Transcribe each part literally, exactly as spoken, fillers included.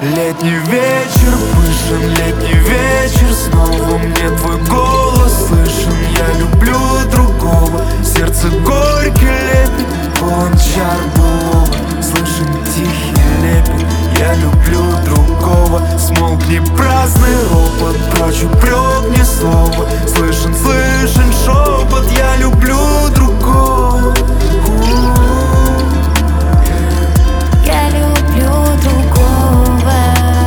Летний вечер, пышен летний вечер, снова мне твой голос слышен. Я люблю другого, сердце горький лепет, полон чар былого, слышен тихий лепет. Я люблю другого, смолкни праздный ропот, прочь упрек, ни слова, слышен, слышен шепот. Я люблю другого. Я люблю другого.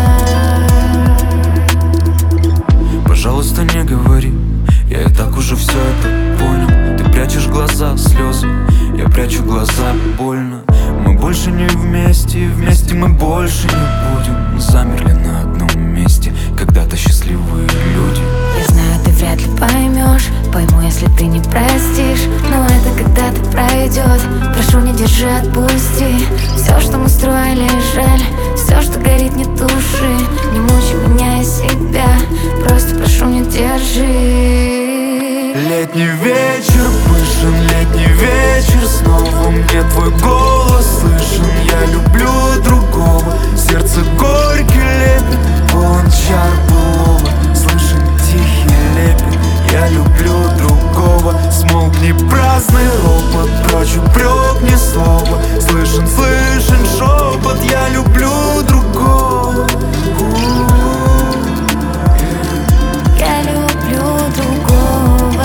Пожалуйста, не говори, я и так уже все это понял. Ты прячешь глаза, слезы, я прячу глаза, больно. Мы больше не вместе, вместе мы больше не будем. Мы замерли на одном месте, когда-то счастливые люди. Я знаю, ты вряд ли поймешь, пойму, если ты не простишь, но это когда-то пройдет. Прошу, не держи, отпусти. Все, что мы строили, жаль, все, что горит, не туши. Не мучи меня и себя, просто прошу, не держи. Летний вечер, пышен летний вечер, снова мне твой голос слышен. Я люблю другого, сердце горький лепет, полон чар былого, слышен тихий лепет. Я люблю другого, смолкни праздный ропот, прочь упрек, ни слова, слышен, слышен шепот. Я люблю другого. Я люблю другого.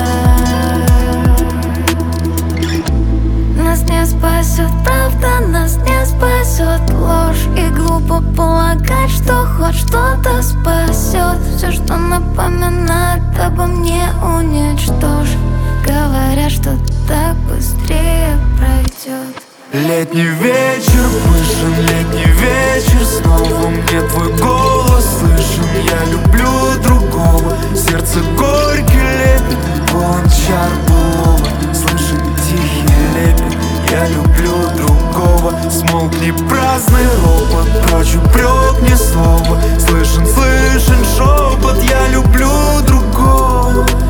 Нас не спасет правда, нас не спасет ложь. И глупо полагать, что хоть что-то спасет. Все, что напоминает обо мне, уничтожь. Говорят, что так быстрее пройдет. Летний вечер, пышен летний вечер, снова мне твой голос слышен. Я люблю другого, сердце горький лепет, полон чар былого, слышен тихий лепет. Я люблю другого, смолкни праздный ропот, прочь упрек, ни слова, слышен, слышен шепот. Я люблю другого.